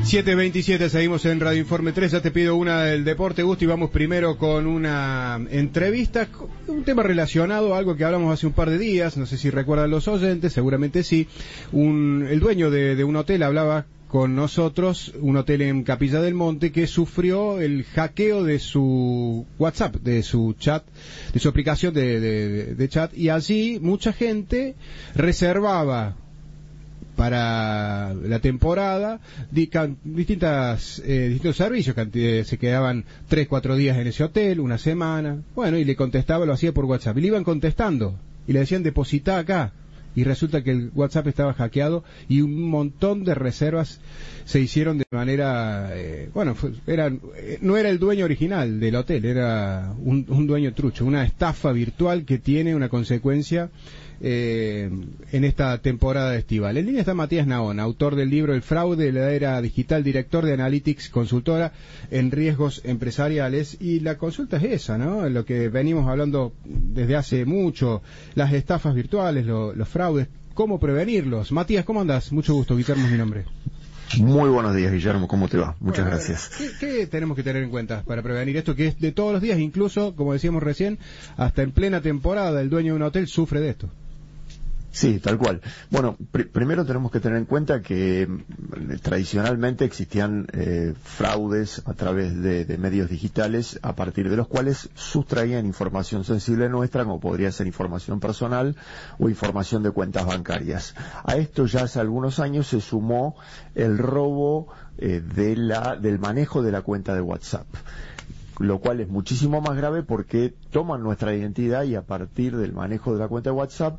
7:27, seguimos en Radio Informe 3. Ya te pido una del deporte, Gusti. Vamos primero con una entrevista, un tema relacionado a algo que hablamos hace un par de días. No sé si recuerdan los oyentes, seguramente sí. El dueño de un hotel hablaba con nosotros, un hotel en Capilla del Monte, que sufrió el hackeo de su WhatsApp, de su chat, de su aplicación de chat, y allí mucha gente reservaba para la temporada distintos servicios, se quedaban 3-4 días en ese hotel, una semana, bueno, y le contestaba, lo hacía por WhatsApp, y le iban contestando, y le decían depositá acá, y resulta que el WhatsApp estaba hackeado, y un montón de reservas se hicieron de manera, no era el dueño original del hotel, era un dueño trucho, una estafa virtual que tiene una consecuencia en esta temporada estival. En línea está Matías Naón, autor del libro El fraude de la era digital, director de Analytics, consultora en riesgos empresariales, y la consulta es esa, ¿no? Lo que venimos hablando desde hace mucho, las estafas virtuales, los fraudes, cómo prevenirlos. Matías, ¿cómo andás? Mucho gusto, Guillermo es mi nombre. Muy buenos días, Guillermo, ¿cómo te va? Muchas gracias. ¿Qué tenemos que tener en cuenta para prevenir esto, que es de todos los días, incluso, como decíamos recién, hasta en plena temporada el dueño de un hotel sufre de esto? Sí, tal cual. Bueno, primero tenemos que tener en cuenta que tradicionalmente existían fraudes a través de medios digitales, a partir de los cuales sustraían información sensible nuestra, como podría ser información personal o información de cuentas bancarias. A esto ya hace algunos años se sumó el robo del manejo de la cuenta de WhatsApp, lo cual es muchísimo más grave porque toman nuestra identidad y a partir del manejo de la cuenta de WhatsApp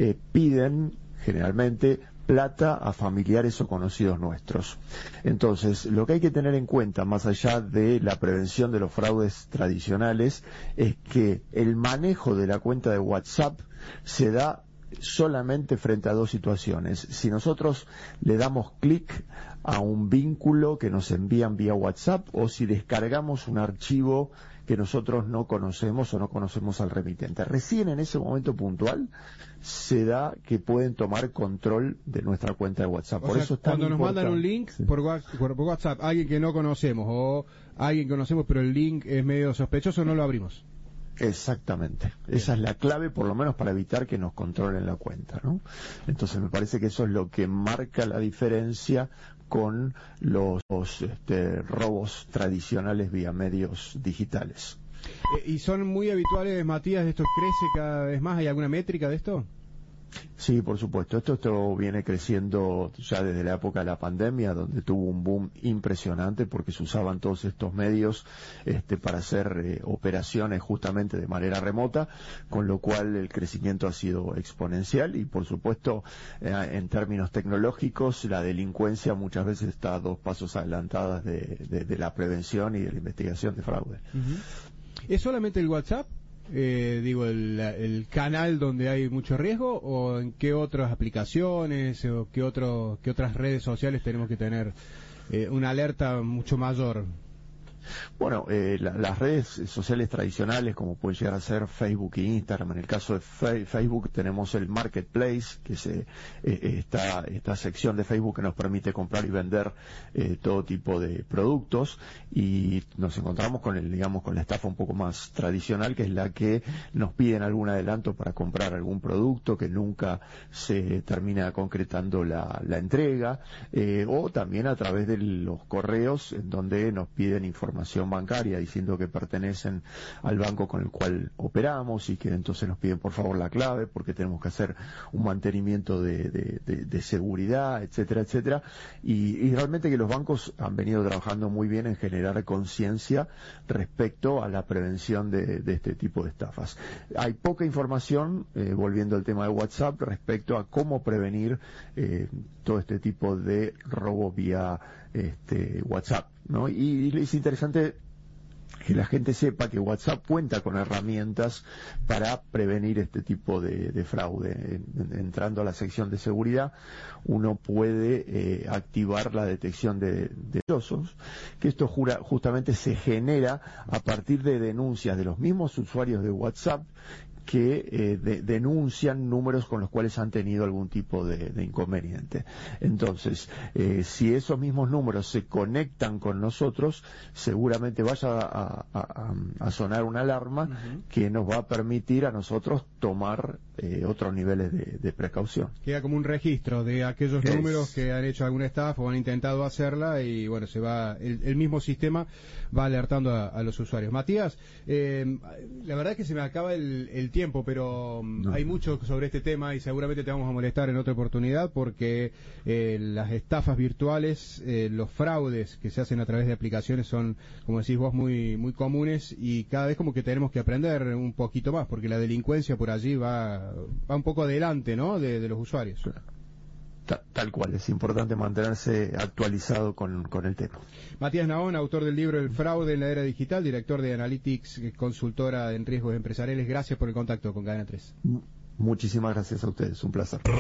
piden generalmente plata a familiares o conocidos nuestros. Entonces, lo que hay que tener en cuenta, más allá de la prevención de los fraudes tradicionales, es que el manejo de la cuenta de WhatsApp se da solamente frente a dos situaciones. Si nosotros le damos clic a un vínculo que nos envían vía WhatsApp, o si descargamos un archivo que nosotros no conocemos o no conocemos al remitente. Recién en ese momento puntual se da que pueden tomar control de nuestra cuenta de WhatsApp. Por eso es tan cuando nos importante. mandan un link por WhatsApp, alguien que no conocemos o alguien que conocemos pero el link es medio sospechoso, no lo abrimos. Exactamente. Esa es la clave, por lo menos para evitar que nos controlen la cuenta, ¿no? Entonces me parece que eso es lo que marca la diferencia con los robos tradicionales vía medios digitales. ¿Y son muy habituales, Matías? ¿Esto crece cada vez más? ¿Hay alguna métrica de esto? Sí, por supuesto. Esto viene creciendo ya desde la época de la pandemia, donde tuvo un boom impresionante porque se usaban todos estos medios para hacer operaciones justamente de manera remota, con lo cual el crecimiento ha sido exponencial y, por supuesto, en términos tecnológicos, la delincuencia muchas veces está a 2 pasos adelantadas de la prevención y de la investigación de fraude. Uh-huh. ¿Es solamente el WhatsApp? El canal donde hay mucho riesgo, o en qué otras aplicaciones o qué otras redes sociales tenemos que tener una alerta mucho mayor? Bueno, las redes sociales tradicionales, como puede llegar a ser Facebook e Instagram. En el caso de Facebook tenemos el Marketplace, que es esta sección de Facebook que nos permite comprar y vender todo tipo de productos, y nos encontramos con la estafa un poco más tradicional, que es la que nos piden algún adelanto para comprar algún producto que nunca se termina concretando la entrega, o también a través de los correos, en donde nos piden información bancaria diciendo que pertenecen al banco con el cual operamos y que entonces nos piden por favor la clave porque tenemos que hacer un mantenimiento de seguridad, etcétera, etcétera. Y realmente que los bancos han venido trabajando muy bien en generar conciencia respecto a la prevención de este tipo de estafas. Hay poca información, volviendo al tema de WhatsApp, respecto a cómo prevenir todo este tipo de robo vía WhatsApp, ¿no? Y es interesante que la gente sepa que WhatsApp cuenta con herramientas para prevenir este tipo de fraude. Entrando a la sección de seguridad, uno puede activar la detección de mentirosos, que esto justamente se genera a partir de denuncias de los mismos usuarios de WhatsApp que denuncian números con los cuales han tenido algún tipo de inconveniente. Entonces, si esos mismos números se conectan con nosotros, seguramente vaya a sonar una alarma que nos va a permitir a nosotros tomar otros niveles de precaución. Queda como un registro de aquellos números que han hecho alguna estafa o han intentado hacerla, y bueno, se va el mismo sistema va alertando a los usuarios. Matías, la verdad es que se me acaba el tiempo, pero hay mucho sobre este tema y seguramente te vamos a molestar en otra oportunidad, porque las estafas virtuales, los fraudes que se hacen a través de aplicaciones son, como decís vos, muy, muy comunes, y cada vez como que tenemos que aprender un poquito más, porque la delincuencia por allí va un poco adelante, ¿no?, de los usuarios. Tal cual, es importante mantenerse actualizado con el tema. Matías Nahón, autor del libro El fraude en la era digital, director de Analytics, consultora en riesgos empresariales. Gracias por el contacto con Cadena 3. Muchísimas gracias a ustedes, un placer.